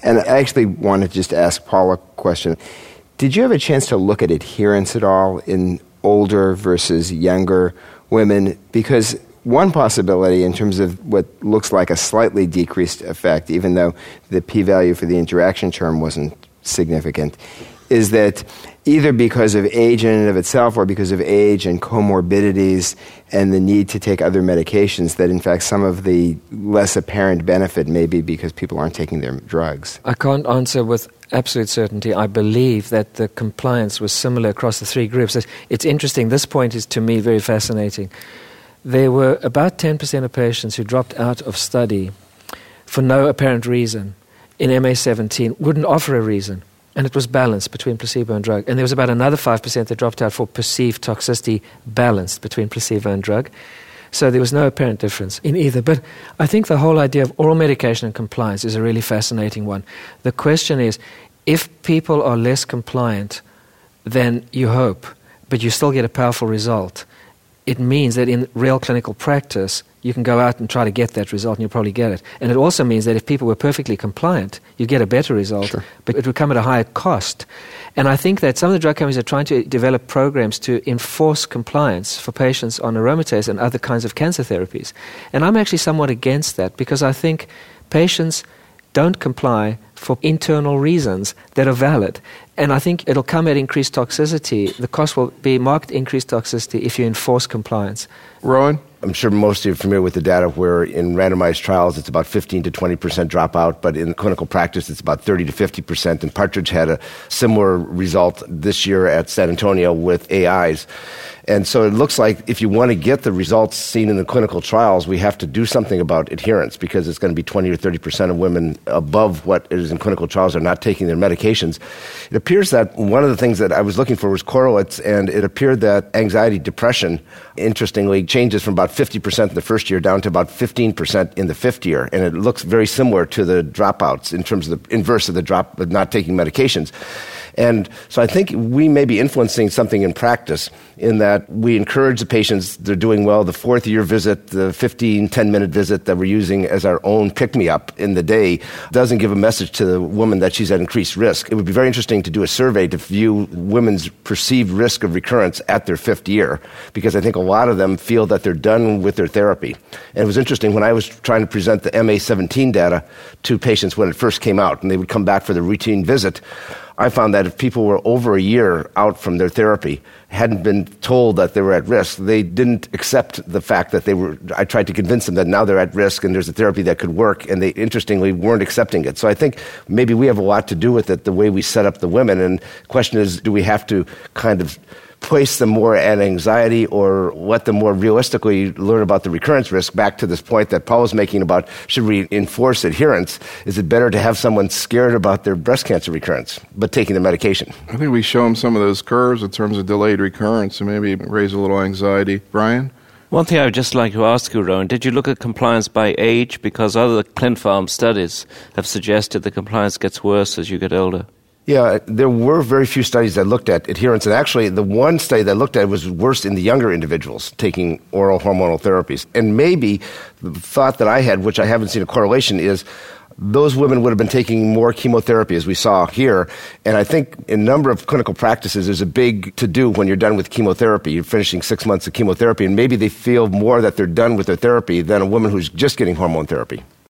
And I actually wanted to just ask Paul a question. Did you have a chance to look at adherence at all in older versus younger women? Because one possibility in terms of what looks like a slightly decreased effect, even though the p-value for the interaction term wasn't significant, is that either because of age in and of itself or because of age and comorbidities and the need to take other medications, that in fact some of the less apparent benefit may be because people aren't taking their drugs. I can't answer with absolute certainty. I believe that the compliance was similar across the three groups. It's interesting. This point is, to me, very fascinating. There were about 10% of patients who dropped out of study for no apparent reason in MA17, wouldn't offer a reason. And it was balanced between placebo and drug. And there was about another 5% that dropped out for perceived toxicity, balanced between placebo and drug. So there was no apparent difference in either. But I think the whole idea of oral medication and compliance is a really fascinating one. The question is, if people are less compliant than you hope, but you still get a powerful result, it means that in real clinical practice, you can go out and try to get that result and you'll probably get it. And it also means that if people were perfectly compliant, you'd get a better result, sure, but it would come at a higher cost. And I think that some of the drug companies are trying to develop programs to enforce compliance for patients on aromatase and other kinds of cancer therapies. And I'm actually somewhat against that because I think patients don't comply for internal reasons that are valid. And I think it'll come at increased toxicity. The cost will be marked increased toxicity if you enforce compliance. Rowan? I'm sure most of you are familiar with the data where in randomized trials it's about 15 to 20% dropout, but in clinical practice it's about 30 to 50%. And Partridge had a similar result this year at San Antonio with AIs. And so it looks like if you want to get the results seen in the clinical trials, we have to do something about adherence because it's going to be 20 or 30% of women above what is in clinical trials are not taking their medications. It appears that one of the things that I was looking for was correlates, and it appeared that anxiety, depression, interestingly, changes from about 50% in the first year down to about 15% in the fifth year. And it looks very similar to the dropouts in terms of the inverse of the drop of not taking medications. And so I think we may be influencing something in practice in that we encourage the patients, they're doing well, the fourth year visit, the 15, 10-minute visit that we're using as our own pick-me-up in the day doesn't give a message to the woman that she's at increased risk. It would be very interesting to do a survey to view women's perceived risk of recurrence at their fifth year because I think a lot of them feel that they're done with their therapy. And it was interesting when I was trying to present the MA17 data to patients when it first came out and they would come back for the routine visit, I found that if people were over a year out from their therapy, hadn't been told that they were at risk, they didn't accept the fact that they were, I tried to convince them that now they're at risk and there's a therapy that could work, and they, interestingly, weren't accepting it. So I think maybe we have a lot to do with it, the way we set up the women, and the question is, do we have to kind of place them more at anxiety or let them more realistically learn about the recurrence risk? Back to this point that Paul was making about should we enforce adherence? Is it better to have someone scared about their breast cancer recurrence but taking the medication? I think we show them some of those curves in terms of delayed recurrence and maybe raise a little anxiety. Brian? One thing I would just like to ask you, Rowan, did you look at compliance by age? Because other ClinPharm studies have suggested that compliance gets worse as you get older. Yeah, there were very few studies that looked at adherence, and actually the one study that looked at it was worse in the younger individuals taking oral hormonal therapies. And maybe the thought that I had, which I haven't seen a correlation, is those women would have been taking more chemotherapy, as we saw here. And I think in a number of clinical practices, there's a big to-do when you're done with chemotherapy. You're finishing 6 months of chemotherapy, and maybe they feel more that they're done with their therapy than a woman who's just getting hormone therapy.